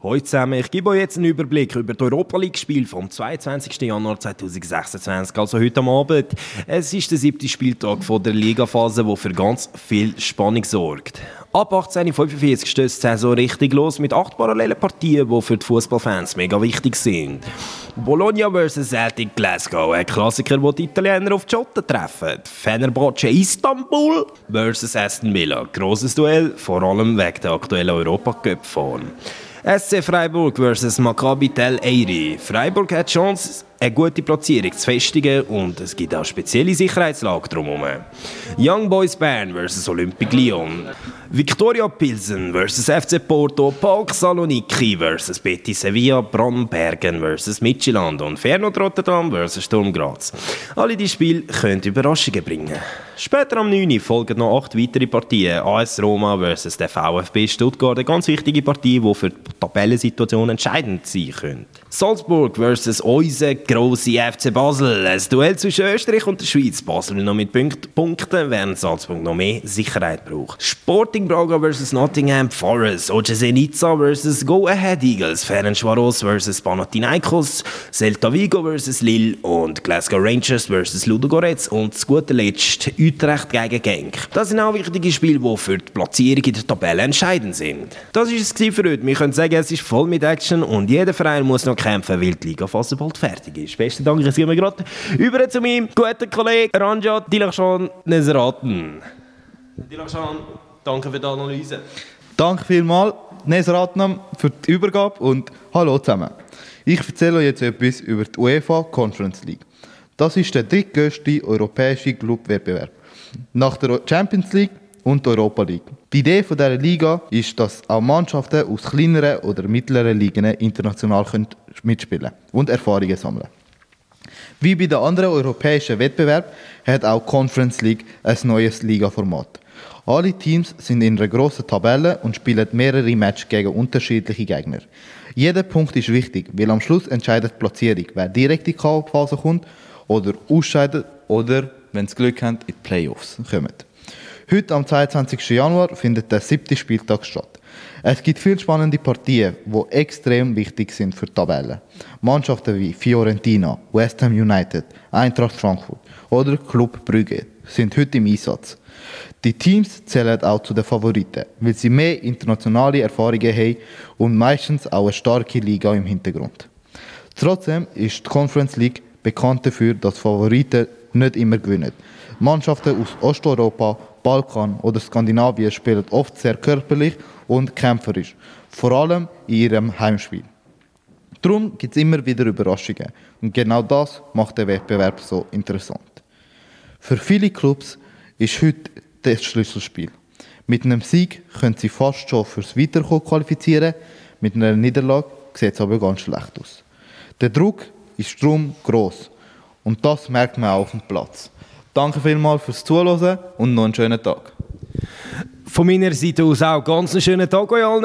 Hallo zusammen, ich gebe euch jetzt einen Überblick über die Europa-League-Spiele vom 22. Januar 2026, also heute am Abend. Es ist der 7. Spieltag der Ligaphase, der für ganz viel Spannung sorgt. Ab 18:45 steht die Saison richtig los mit 8 parallelen Partien, die für die Fußballfans mega wichtig sind. Bologna vs Celtic Glasgow, ein Klassiker, wo die Italiener auf die Schotten treffen. Fenerbahce Istanbul vs Aston Villa, grosses Duell, vor allem wegen der aktuellen Europacup-Form. SC Freiburg vs Maccabi Tel Aviv. Freiburg hat die Chance, eine gute Platzierung zu festigen und es gibt auch spezielle Sicherheitslage drumherum. Young Boys Bern vs Olympique Lyon. Viktoria Pilsen vs FC Porto, PAOK Saloniki vs Betis Sevilla, Brandbergen vs Midtjylland und Feyenoord Rotterdam vs Sturm Graz. Alle diese Spiele können Überraschungen bringen. Später am 9. folgen noch 8 weitere Partien. AS Roma vs der VfB Stuttgart, eine ganz wichtige Partie, die für die Tabellensituation entscheidend sein könnte. Salzburg vs unser grosse FC Basel. Ein Duell zwischen Österreich und der Schweiz. Basel noch mit Punkten, während Salzburg noch mehr Sicherheit braucht. Sporting Braga vs Nottingham Forest. OGC Nizza vs Go Ahead Eagles. Ferencvaros vs Panathinaikos. Celta Vigo vs Lille und Glasgow Rangers vs Ludogorets. Und zu guter Letzt Utrecht gegen Genk. Das sind auch wichtige Spiele, die für die Platzierung in der Tabelle entscheidend sind. Das war es für heute. Wir können sagen, es ist voll mit Action und jeder Verein muss noch kämpfen, weil die Ligaphase bald fertig ist. Besten Dank, ich gehe gerade über zu meinem guten Kollegen Ranjad Dilachshan Nesraten. Dilachshan, danke für die Analyse. Danke vielmals, Nesraten, für die Übergabe und hallo zusammen. Ich erzähle euch jetzt etwas über die UEFA Conference League. Das ist der drittgrößte europäische Clubwettbewerb nach der Champions League und der Europa League. Die Idee dieser Liga ist, dass auch Mannschaften aus kleineren oder mittleren Ligen international mitspielen können und Erfahrungen sammeln. Wie bei den anderen europäischen Wettbewerben hat auch die Conference League ein neues Ligaformat. Alle Teams sind in einer grossen Tabelle und spielen mehrere Matches gegen unterschiedliche Gegner. Jeder Punkt ist wichtig, weil am Schluss entscheidet die Platzierung, wer direkt in die K.O.-Phase kommt oder ausscheidet oder, wenn sie Glück haben, in die Playoffs kommt. Heute, am 22. Januar, findet der 7. Spieltag statt. Es gibt viele spannende Partien, die extrem wichtig sind für die Tabelle. Mannschaften wie Fiorentina, West Ham United, Eintracht Frankfurt oder Club Brügge sind heute im Einsatz. Die Teams zählen auch zu den Favoriten, weil sie mehr internationale Erfahrungen haben und meistens auch eine starke Liga im Hintergrund. Trotzdem ist die Conference League bekannt dafür, dass Favoriten nicht immer gewinnen. Mannschaften aus Osteuropa, Balkan oder Skandinavien spielen oft sehr körperlich und kämpferisch, vor allem in ihrem Heimspiel. Darum gibt es immer wieder Überraschungen und genau das macht den Wettbewerb so interessant. Für viele Clubs ist heute das Schlüsselspiel. Mit einem Sieg können sie fast schon fürs Weiterkommen qualifizieren, mit einer Niederlage sieht es aber ganz schlecht aus. Der Druck ist darum gross und das merkt man auch auf dem Platz. Danke vielmals fürs Zuhören und noch einen schönen Tag. Von meiner Seite aus auch ganz einen schönen Tag euch allen.